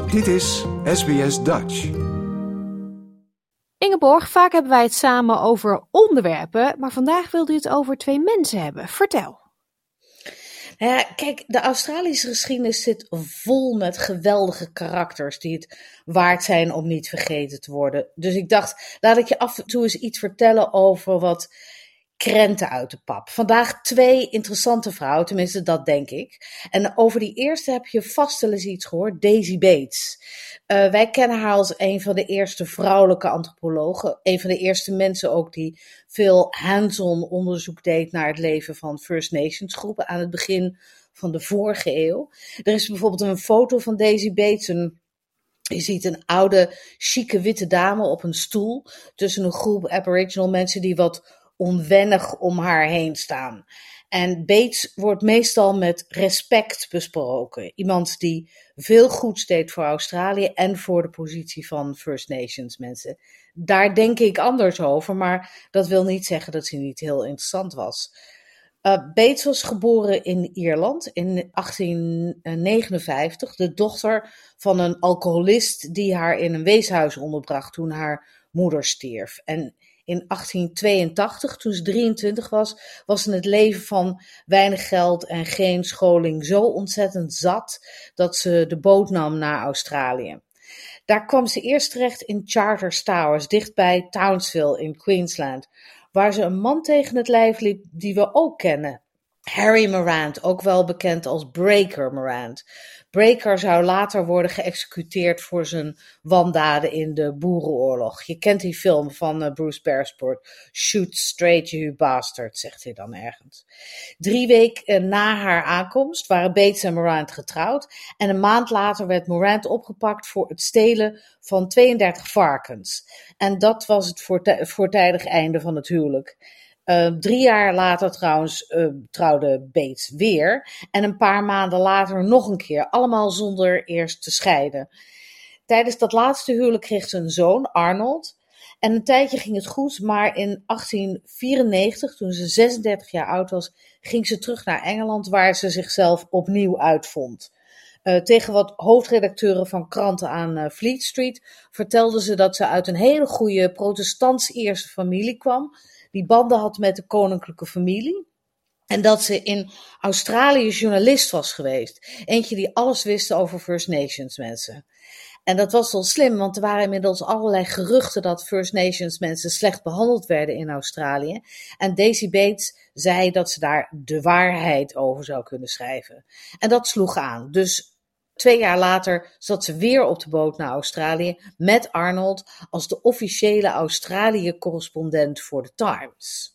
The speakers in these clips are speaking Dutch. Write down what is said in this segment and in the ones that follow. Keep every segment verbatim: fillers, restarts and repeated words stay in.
Dit is S B S Dutch. Ingeborg, vaak hebben wij het samen over onderwerpen, maar vandaag wilde u het over twee mensen hebben. Vertel. Nou ja, kijk, de Australische geschiedenis zit vol met geweldige karakters die het waard zijn om niet vergeten te worden. Dus ik dacht, laat ik je af en toe eens iets vertellen over wat krenten uit de pap. Vandaag twee interessante vrouwen, tenminste dat denk ik. En over die eerste heb je vast wel eens iets gehoord, Daisy Bates. Uh, wij kennen haar als een van de eerste vrouwelijke antropologen. Een van de eerste mensen ook die veel hands-on onderzoek deed naar het leven van First Nations groepen aan het begin van de vorige eeuw. Er is bijvoorbeeld een foto van Daisy Bates. Een, je ziet een oude, chique witte dame op een stoel tussen een groep Aboriginal mensen die wat onwennig om haar heen staan. En Bates wordt meestal met respect besproken. Iemand die veel goeds deed voor Australië en voor de positie van First Nations mensen. Daar denk ik anders over, maar dat wil niet zeggen dat ze niet heel interessant was. Uh, Bates was geboren in Ierland in achttien negenenvijftig, de dochter van een alcoholist die haar in een weeshuis onderbracht toen haar moeder stierf. En in achttien tweeëntachtig, toen ze drieëntwintig was, was ze het leven van weinig geld en geen scholing zo ontzettend zat dat ze de boot nam naar Australië. Daar kwam ze eerst terecht in Charters Towers, dichtbij Townsville in Queensland, waar ze een man tegen het lijf liep die we ook kennen. Harry Morant, ook wel bekend als Breaker Morant. Breaker zou later worden geëxecuteerd voor zijn wandaden in de Boerenoorlog. Je kent die film van uh, Bruce Beresford. Shoot straight, you bastard, zegt hij dan ergens. Drie weken uh, na haar aankomst waren Bates en Morant getrouwd. En een maand later werd Morant opgepakt voor het stelen van tweeëndertig varkens. En dat was het voortij- voortijdig einde van het huwelijk. Uh, drie jaar later trouwens uh, trouwde Bates weer en een paar maanden later nog een keer, allemaal zonder eerst te scheiden. Tijdens dat laatste huwelijk kreeg ze een zoon, Arnold, en een tijdje ging het goed, maar in achttien vierennegentig, toen ze zesendertig jaar oud was, ging ze terug naar Engeland waar ze zichzelf opnieuw uitvond. Uh, tegen wat hoofdredacteuren van kranten aan uh, Fleet Street vertelde ze dat ze uit een hele goede protestants-Ierse familie kwam, die banden had met de koninklijke familie. En dat ze in Australië journalist was geweest. Eentje die alles wist over First Nations mensen. En dat was wel slim, want er waren inmiddels allerlei geruchten dat First Nations mensen slecht behandeld werden in Australië. En Daisy Bates zei dat ze daar de waarheid over zou kunnen schrijven. En dat sloeg aan. Dus twee jaar later zat ze weer op de boot naar Australië met Arnold als de officiële Australië-correspondent voor de Times.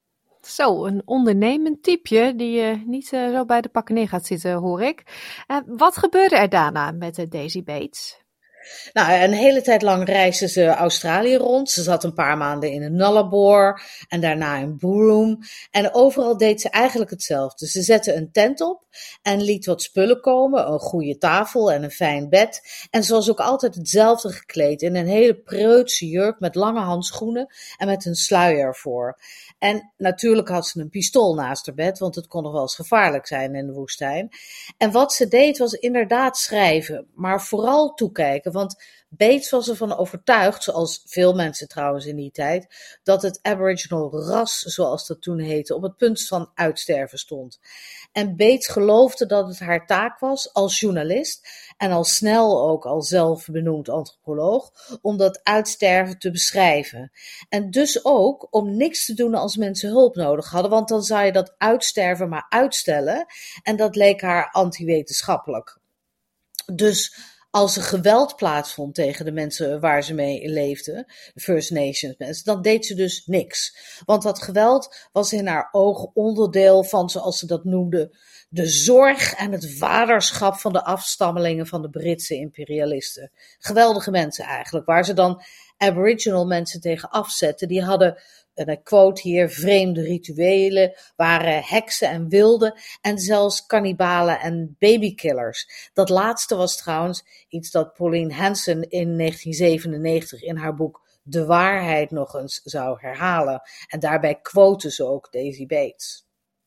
Zo, een ondernemend typeje die je niet uh, zo bij de pakken neer gaat zitten, hoor ik. Uh, wat gebeurde er daarna met uh, Daisy Bates? Nou, een hele tijd lang reisde ze Australië rond. Ze zat een paar maanden in een Nullarbor en daarna in Broome. En overal deed ze eigenlijk hetzelfde. Ze zette een tent op en liet wat spullen komen. Een goede tafel en een fijn bed. En ze was ook altijd hetzelfde gekleed in een hele preutse jurk met lange handschoenen en met een sluier ervoor. En natuurlijk had ze een pistool naast haar bed, want het kon nog wel eens gevaarlijk zijn in de woestijn. En wat ze deed was inderdaad schrijven, maar vooral toekijken. Want Bates was ervan overtuigd, zoals veel mensen trouwens in die tijd, dat het Aboriginal ras, zoals dat toen heette, op het punt van uitsterven stond. En Bates geloofde dat het haar taak was als journalist en al snel ook als zelfbenoemd antropoloog om dat uitsterven te beschrijven. En dus ook om niks te doen als mensen hulp nodig hadden, want dan zou je dat uitsterven maar uitstellen en dat leek haar anti-wetenschappelijk. Dus als er geweld plaatsvond tegen de mensen waar ze mee leefden, de First Nations mensen, dan deed ze dus niks. Want dat geweld was in haar ogen onderdeel van, zoals ze dat noemde, de zorg en het vaderschap van de afstammelingen van de Britse imperialisten. Geweldige mensen eigenlijk, waar ze dan Aboriginal mensen tegen afzetten. Die hadden, en ik quote hier, vreemde rituelen, waren heksen en wilden en zelfs kannibalen en babykillers. Dat laatste was trouwens iets dat Pauline Hanson in negentien zevenennegentig in haar boek De Waarheid nog eens zou herhalen. En daarbij quote ze ook Daisy Bates.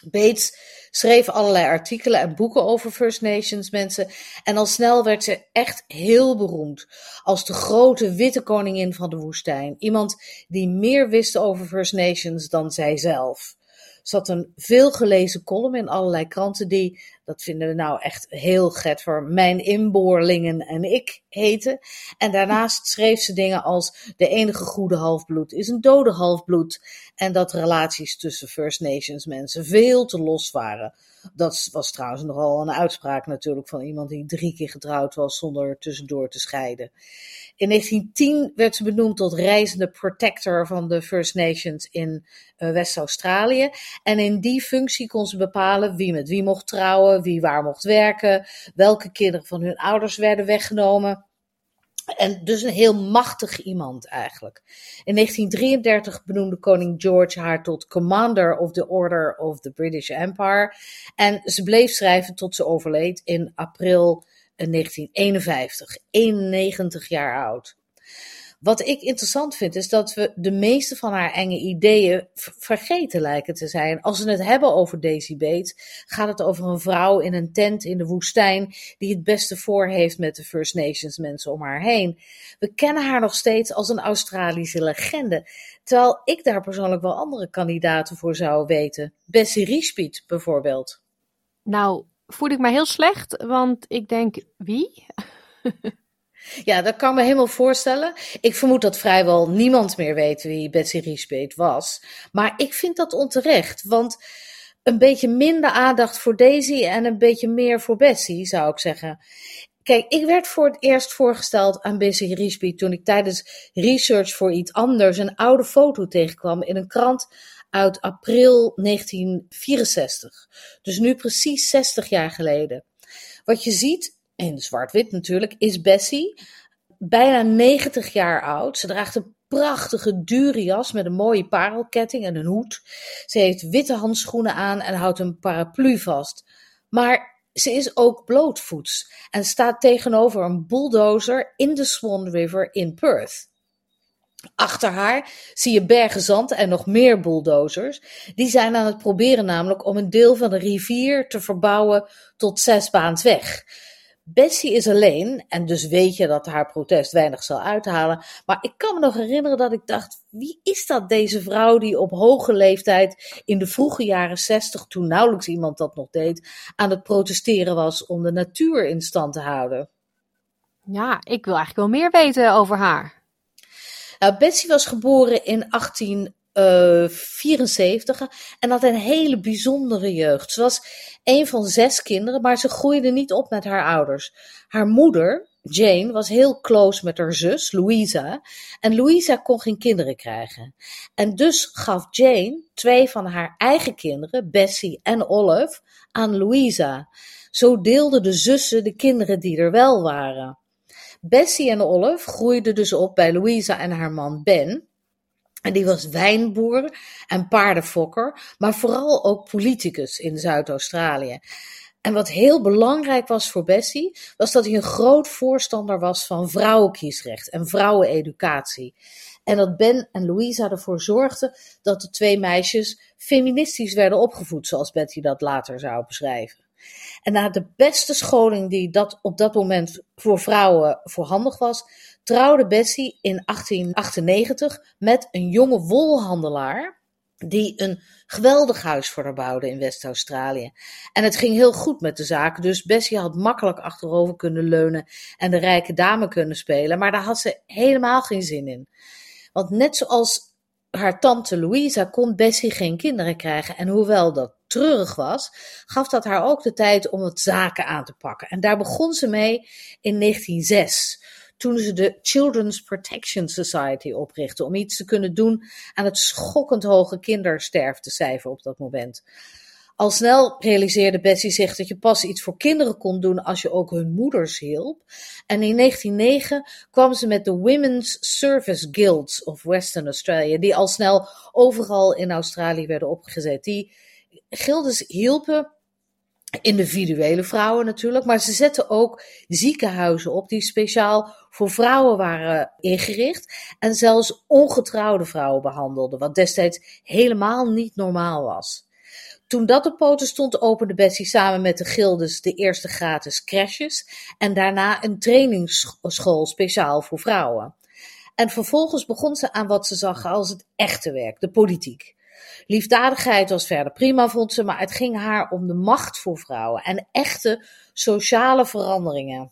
Bates schreef allerlei artikelen en boeken over First Nations mensen en al snel werd ze echt heel beroemd als de grote witte koningin van de woestijn. Iemand die meer wist over First Nations dan zij zelf. Ze had een veelgelezen column in allerlei kranten die, dat vinden we nou echt heel get voor, Mijn Inboorlingen en ik heten. En daarnaast schreef ze dingen als de enige goede halfbloed is een dode halfbloed. En dat relaties tussen First Nations mensen veel te los waren. Dat was trouwens nogal een uitspraak natuurlijk van iemand die drie keer getrouwd was zonder tussendoor te scheiden. In negentien tien werd ze benoemd tot reizende protector van de First Nations in uh, West-Australië. En in die functie kon ze bepalen wie met wie mocht trouwen, wie waar mocht werken, welke kinderen van hun ouders werden weggenomen. En dus een heel machtig iemand eigenlijk. In negentien drieëndertig benoemde koning George haar tot Commander of the Order of the British Empire. En ze bleef schrijven tot ze overleed in april negentien eenenvijftig, eenennegentig jaar oud. Wat ik interessant vind is dat we de meeste van haar enge ideeën vergeten lijken te zijn. Als we het hebben over Daisy Bates, gaat het over een vrouw in een tent in de woestijn die het beste voor heeft met de First Nations mensen om haar heen. We kennen haar nog steeds als een Australische legende, terwijl ik daar persoonlijk wel andere kandidaten voor zou weten. Bessie Riespit bijvoorbeeld. Nou, voel ik me heel slecht, want ik denk, wie? Ja, dat kan me helemaal voorstellen. Ik vermoed dat vrijwel niemand meer weet wie Bessie Riespit was. Maar ik vind dat onterecht, want een beetje minder aandacht voor Daisy en een beetje meer voor Bessie, zou ik zeggen. Kijk, ik werd voor het eerst voorgesteld aan Bessie Riespit toen ik tijdens research voor iets anders een oude foto tegenkwam in een krant uit april negentien vierenzestig. Dus nu precies zestig jaar geleden. Wat je ziet, in zwart-wit natuurlijk, is Bessie bijna negentig jaar oud. Ze draagt een prachtige dure jas met een mooie parelketting en een hoed. Ze heeft witte handschoenen aan en houdt een paraplu vast. Maar ze is ook blootvoets en staat tegenover een bulldozer in de Swan River in Perth. Achter haar zie je bergen zand en nog meer bulldozers. Die zijn aan het proberen namelijk om een deel van de rivier te verbouwen tot zesbaansweg. Bessie is alleen en dus weet je dat haar protest weinig zal uithalen. Maar ik kan me nog herinneren dat ik dacht, wie is dat deze vrouw die op hoge leeftijd in de vroege jaren zestig, toen nauwelijks iemand dat nog deed, aan het protesteren was om de natuur in stand te houden? Ja, ik wil eigenlijk wel meer weten over haar. Nou, Bessie was geboren in achttien vierenzeventig en had een hele bijzondere jeugd. Ze was een van zes kinderen, maar ze groeide niet op met haar ouders. Haar moeder, Jane, was heel close met haar zus, Louisa, en Louisa kon geen kinderen krijgen. En dus gaf Jane twee van haar eigen kinderen, Bessie en Olive, aan Louisa. Zo deelden de zussen de kinderen die er wel waren. Bessie en Olive groeiden dus op bij Louisa en haar man Ben. En die was wijnboer en paardenfokker, maar vooral ook politicus in Zuid-Australië. En wat heel belangrijk was voor Bessie, was dat hij een groot voorstander was van vrouwenkiesrecht en vrouweneducatie. En dat Ben en Louisa ervoor zorgden dat de twee meisjes feministisch werden opgevoed, zoals Betty dat later zou beschrijven. En na de beste scholing die dat op dat moment voor vrouwen voorhandig was, trouwde Bessie in achttien achtennegentig met een jonge wolhandelaar die een geweldig huis voor haar bouwde in West-Australië. En het ging heel goed met de zaak, dus Bessie had makkelijk achterover kunnen leunen en de rijke dame kunnen spelen, maar daar had ze helemaal geen zin in. Want net zoals haar tante Louisa kon Bessie geen kinderen krijgen en hoewel dat treurig was, gaf dat haar ook de tijd om het zaken aan te pakken. En daar begon ze mee in negentien zes, toen ze de Children's Protection Society oprichtte om iets te kunnen doen aan het schokkend hoge kindersterftecijfer op dat moment. Al snel realiseerde Bessie zich dat je pas iets voor kinderen kon doen als je ook hun moeders hielp. En in negentien negen kwam ze met de Women's Service Guilds of Western Australia, die al snel overal in Australië werden opgezet. Die gildes hielpen individuele vrouwen natuurlijk, maar ze zetten ook ziekenhuizen op die speciaal voor vrouwen waren ingericht en zelfs ongetrouwde vrouwen behandelden, wat destijds helemaal niet normaal was. Toen dat op poten stond, opende Bessie samen met de gildes de eerste gratis crèches en daarna een trainingsschool speciaal voor vrouwen. En vervolgens begon ze aan wat ze zag als het echte werk, de politiek. Liefdadigheid was verder prima, vond ze, maar het ging haar om de macht voor vrouwen en echte sociale veranderingen.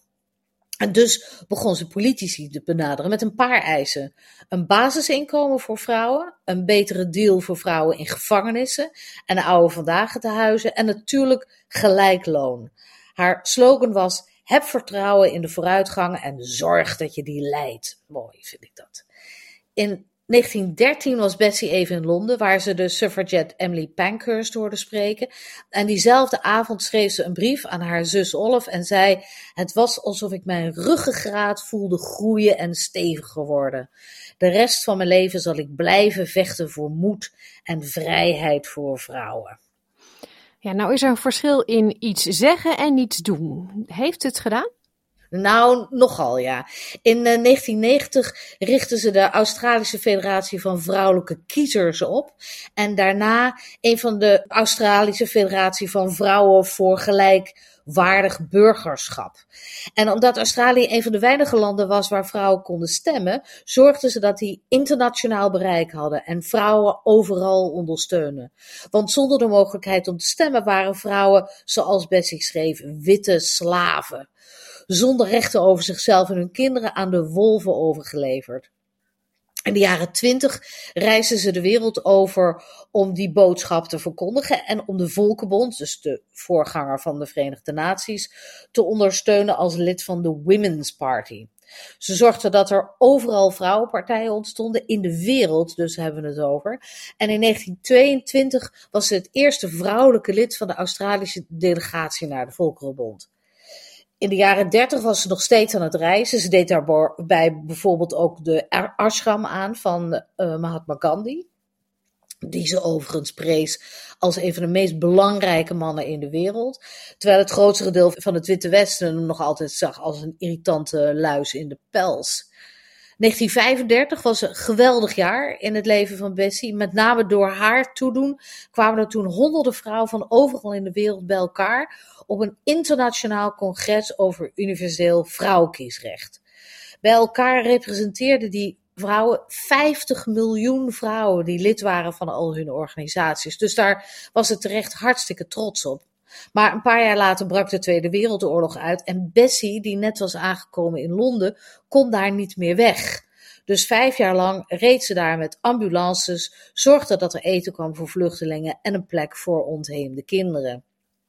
En dus begon ze politici te benaderen met een paar eisen. Een basisinkomen voor vrouwen, een betere deal voor vrouwen in gevangenissen en de oude vandaag tehuizen en natuurlijk gelijk loon. Haar slogan was: heb vertrouwen in de vooruitgang en zorg dat je die leidt. Mooi vind ik dat. In negentien dertien was Bessie even in Londen, waar ze de suffragette Emily Pankhurst hoorde spreken. En diezelfde avond schreef ze een brief aan haar zus Olive en zei: het was alsof ik mijn ruggengraat voelde groeien en steviger worden. De rest van mijn leven zal ik blijven vechten voor moed en vrijheid voor vrouwen. Ja, nou is er een verschil in iets zeggen en iets doen. Heeft het gedaan? Nou, nogal ja. In uh, negentien negentig richtte ze de Australische Federatie van Vrouwelijke Kiezers op. En daarna een van de Australische Federatie van Vrouwen voor Gelijkwaardig Burgerschap. En omdat Australië een van de weinige landen was waar vrouwen konden stemmen, zorgde ze dat die internationaal bereik hadden en vrouwen overal ondersteunen. Want zonder de mogelijkheid om te stemmen waren vrouwen, zoals Bessie schreef, witte slaven. Zonder rechten over zichzelf en hun kinderen aan de wolven overgeleverd. In de jaren twintig reisden ze de wereld over om die boodschap te verkondigen en om de Volkenbond, dus de voorganger van de Verenigde Naties, te ondersteunen als lid van de Women's Party. Ze zorgden dat er overal vrouwenpartijen ontstonden in de wereld, dus hebben we het over. En in negentien tweeëntwintig was ze het eerste vrouwelijke lid van de Australische delegatie naar de Volkerenbond. In de jaren dertig was ze nog steeds aan het reizen. Ze deed daarbij bijvoorbeeld ook de ashram aan van uh, Mahatma Gandhi. Die ze overigens prees als een van de meest belangrijke mannen in de wereld. Terwijl het grootste deel van het Witte Westen hem nog altijd zag als een irritante luis in de pels. negentien vijfendertig was een geweldig jaar in het leven van Bessie. Met name door haar toedoen kwamen er toen honderden vrouwen van overal in de wereld bij elkaar op een internationaal congres over universeel vrouwenkiesrecht. Bij elkaar representeerden die vrouwen vijftig miljoen vrouwen die lid waren van al hun organisaties. Dus daar was het terecht hartstikke trots op. Maar een paar jaar later brak de Tweede Wereldoorlog uit en Bessie, die net was aangekomen in Londen, kon daar niet meer weg. Dus vijf jaar lang reed ze daar met ambulances, zorgde dat er eten kwam voor vluchtelingen en een plek voor ontheemde kinderen.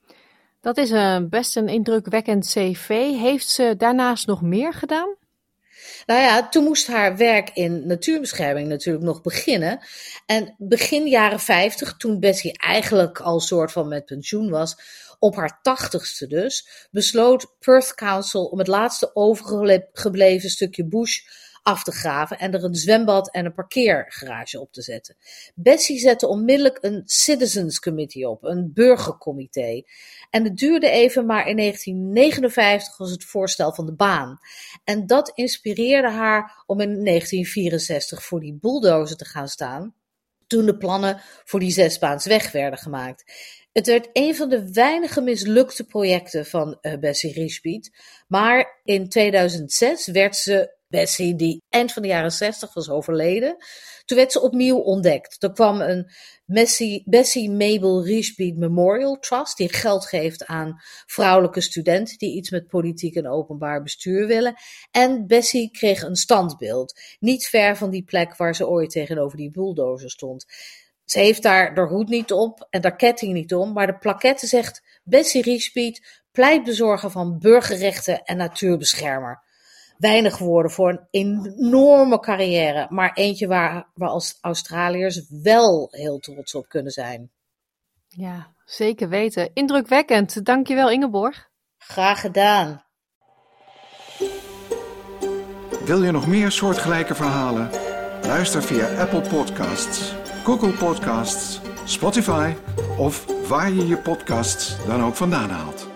Dat is een best een indrukwekkend cv. Heeft ze daarnaast nog meer gedaan? Nou ja, toen moest haar werk in natuurbescherming natuurlijk nog beginnen. En begin jaren vijftig, toen Bessie eigenlijk al soort van met pensioen was, op haar tachtigste dus, besloot Perth Council om het laatste overgebleven stukje bush af te graven en er een zwembad en een parkeergarage op te zetten. Bessie zette onmiddellijk een Citizens Committee op, een burgercomité. En het duurde even, maar in negentien negenenvijftig was het voorstel van de baan. En dat inspireerde haar om in negentien vierenzestig voor die bulldozer te gaan staan, toen de plannen voor die zesbaansweg werden gemaakt. Het werd een van de weinige mislukte projecten van uh, Bessie Riesbiet, maar in tweeduizend zes werd ze, Bessie die eind van de jaren zestig was overleden, toen werd ze opnieuw ontdekt. Er kwam een Bessie, Bessie Mabel Riesbiet Memorial Trust die geld geeft aan vrouwelijke studenten die iets met politiek en openbaar bestuur willen. En Bessie kreeg een standbeeld, niet ver van die plek waar ze ooit tegenover die bulldozer stond. Ze heeft daar haar hoed niet op en haar ketting niet om, maar de plaquette zegt: Bessie Riesbiet, pleitbezorger van burgerrechten en natuurbeschermer. Weinig woorden voor een enorme carrière, maar eentje waar we als Australiërs wel heel trots op kunnen zijn. Ja, zeker weten. Indrukwekkend. Dankjewel, Ingeborg. Graag gedaan. Wil je nog meer soortgelijke verhalen? Luister via Apple Podcasts, Google Podcasts, Spotify of waar je je podcasts dan ook vandaan haalt.